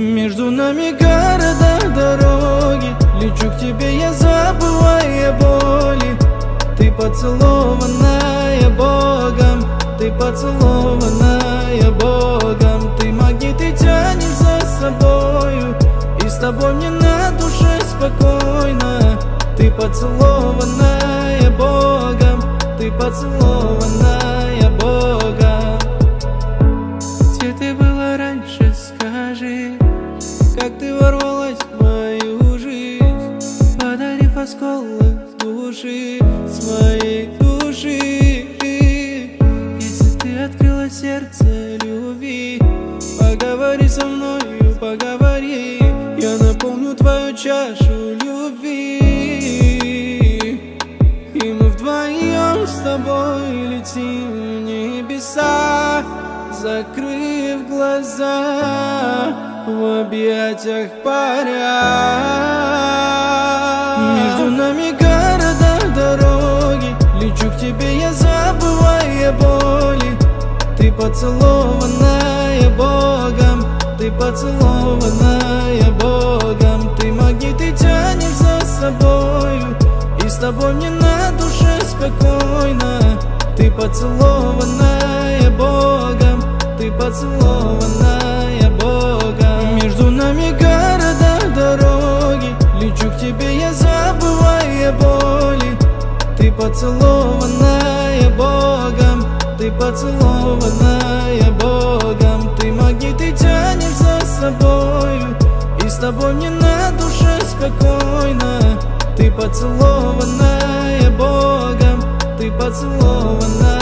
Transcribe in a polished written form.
Между нами города, дороги. Лечу к тебе, я забывая боли. Ты поцелованная Богом, ты поцелованная Богом. Ты магнит и тянешь за собою, и с тобой мне на душе спокойно. Ты поцелованная Богом, ты поцелованная Богом. Где ты была раньше, скажи, как ты ворвалась в мою жизнь, подарив осколок души, своей души. Если ты открыла сердце любви, поговори со мною, поговори. Я наполню твою чашу любви, и мы вдвоем с тобой летим в небеса, закрыв глаза, в объятиях паря. Между нами города, дороги. Лечу к тебе, я забывая боли. Ты поцелованная Богом, ты поцелованная Богом. Ты магнит и тянешь за собою, и с тобой мне на душе спокойно. Ты поцелованная Богом, ты поцелованная Богом. Между нами города, дороги. Лечу к тебе, я забывая боли. Ты поцелованная Богом, ты поцелованная Богом. Ты магнит и тянешь за собою, и с тобой мне на душе спокойно. Ты поцелованная Богом, ты поцелованная